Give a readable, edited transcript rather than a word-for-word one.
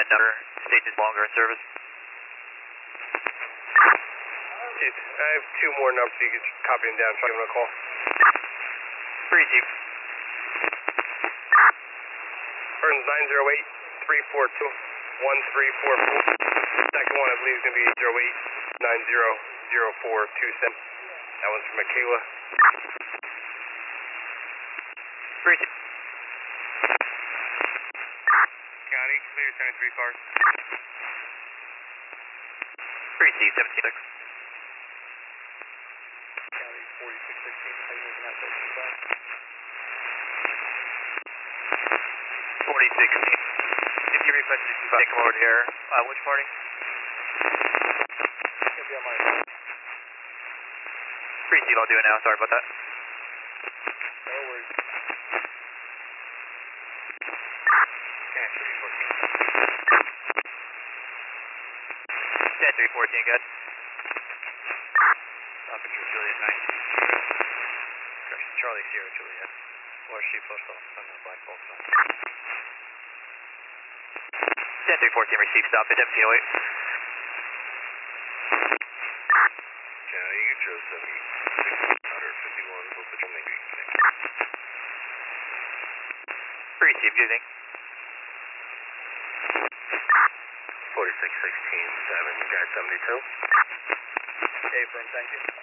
number, station's longer in service. I have two more numbers, so you can copy them down, so I'll give them a call. Receive. First 908-342-1344. Second one, I believe, is going to be 08-90-0427. That one's from Michaela. Receive. County, clear 73 cars. Receive, 17-6. County 4616, how you looking at that? 4016. If you request to take them over to here, which party? It's going to be on my phone. Receive, I'll do it now, sorry about that. No worries. County 10-314, good. Officer Juliet 9. Correction, Charlie Sierra Juliet. Or she postal on the Black Bolt side. 10-314, receive, stop at 1708. County, you chose 7651, hope that you'll make it connect. Receive, good evening. 4616, 7, you got 72. Affirm, thank you.